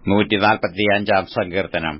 145 സങ്കീർത്തനം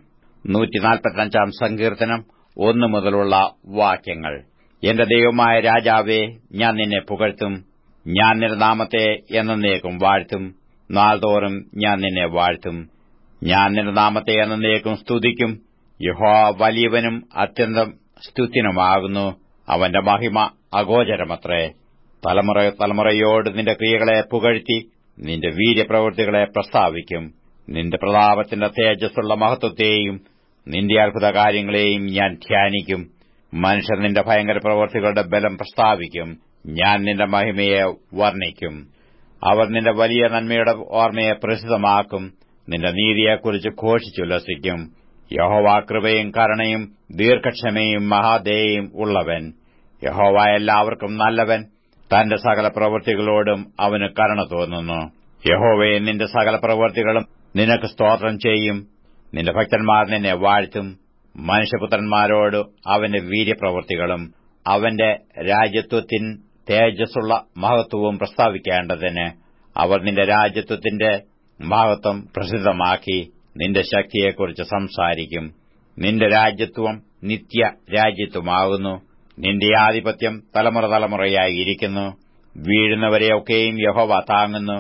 145 സങ്കീർത്തനം 1 മുതലുള്ള വാക്യങ്ങൾ. എന്റെ ദൈവമായ രാജാവേ, ഞാൻ നിന്നെ പുകഴ്ത്തും. ഞാൻ നിന്റെ നാമത്തെ എന്നേക്കും വാഴ്ത്തും. നാൾതോറും ഞാൻ നിന്നെ വാഴ്ത്തും. ഞാൻ നിന്റെ നാമത്തെ എന്നേക്കും സ്തുതിക്കും. യഹോവ വലിയവനും അത്യന്തം സ്തുത്യനുമാകുന്നു. അവന്റെ മഹിമ അഗോചരമത്രേ. തലമുറ തലമുറയോട് നിന്റെ ക്രിയകളെ പുകഴ്ത്തി നിന്റെ വീര്യപ്രവൃത്തികളെ പ്രസ്താവിക്കും. നിന്റെ പ്രതാപത്തിന്റെ തേജസ്സുള്ള മഹത്വത്തെയും നിന്റെ അത്ഭുതകാര്യങ്ങളെയും ഞാൻ ധ്യാനിക്കും. മനുഷ്യർ നിന്റെ ഭയങ്കര പ്രവൃത്തികളുടെ ബലം പ്രസ്താവിക്കും. ഞാൻ നിന്റെ മഹിമയെ വർണ്ണിക്കും. അവർ നിന്റെ വലിയ നന്മയുടെ ഓർമ്മയെ പ്രസിദ്ധമാക്കും. നിന്റെ നീതിയെക്കുറിച്ച് ഘോഷിച്ചുല്ലസിക്കും. യഹോവ കൃപയും കരുണയും ദീർഘക്ഷമയും മഹാദയയും ഉള്ളവൻ. യഹോവ എല്ലാവർക്കും നല്ലവൻ. തന്റെ സകല പ്രവൃത്തികളോടും അവന് കരുണ തോന്നുന്നു. യഹോവയെ, നിന്റെ സകല പ്രവൃത്തികളും നിനക്ക് സ്തോത്രം ചെയ്യും. നിന്റെ ഭക്തന്മാർ നിന്നെ വാഴ്ത്തും. മനുഷ്യപുത്രന്മാരോട് അവന്റെ വീര്യപ്രവൃത്തികളും അവന്റെ രാജ്യത്വത്തിൻ തേജസ്സുള്ള മഹത്വവും പ്രസ്താവിക്കേണ്ടതിന് അവർ നിന്റെ രാജ്യത്വത്തിന്റെ മഹത്വം പ്രസിദ്ധമാക്കി നിന്റെ ശക്തിയെക്കുറിച്ച് സംസാരിക്കും. നിന്റെ രാജ്യത്വം നിത്യ രാജ്യത്വമാകുന്നു. നിന്റെ ആധിപത്യം തലമുറ തലമുറയായി ഇരിക്കുന്നു. വീഴുന്നവരെയൊക്കെയും യഹോവ താങ്ങുന്നു.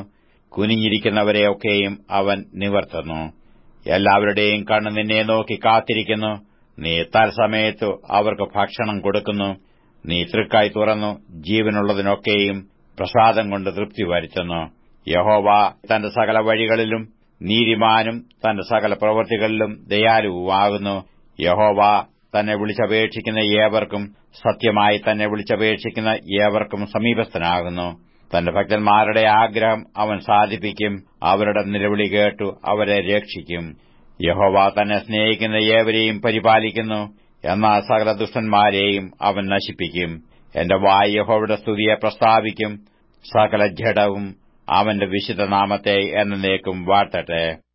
കുനിഞ്ഞിരിക്കുന്നവരെയൊക്കെയും അവൻ നിവർത്തുന്നു. എല്ലാവരുടെയും കണ്ണ് നിന്നെ നോക്കി കാത്തിരിക്കുന്നു. നീ തത്സമയത്ത് അവർക്ക് ഭക്ഷണം കൊടുക്കുന്നു. നീ തൃക്കൈ തുറന്നു ജീവനുള്ളതിനൊക്കെയും പ്രസാദം കൊണ്ട് തൃപ്തി വരുത്തുന്നു. യഹോവ തന്റെ സകല വഴികളിലും നീതിമാനും തന്റെ സകല പ്രവൃത്തികളിലും ദയാലുവുമാകുന്നു. യഹോവ തന്നെ വിളിച്ചപേക്ഷിക്കുന്ന ഏവർക്കും, സത്യമായി തന്നെ വിളിച്ചപേക്ഷിക്കുന്ന ഏവർക്കും സമീപസ്ഥനാകുന്നു. തന്റെ ഭക്തന്മാരുടെ ആഗ്രഹം അവൻ സാധിപ്പിക്കും. അവരുടെ നിലവിളി കേട്ടു അവരെ രക്ഷിക്കും. യഹോവ തന്നെ സ്നേഹിക്കുന്ന ഏവരെയും പരിപാലിക്കുന്നു. എന്നാൽ സകല ദുഷ്ടന്മാരെയും അവൻ നശിപ്പിക്കും. എന്റെ വായ് യഹോവയുടെ സ്തുതിയെ പ്രസ്താവിക്കും. സകല ജഡവും അവന്റെ വിശുദ്ധനാമത്തെ എന്നേക്കും വാഴ്ത്തട്ടെ.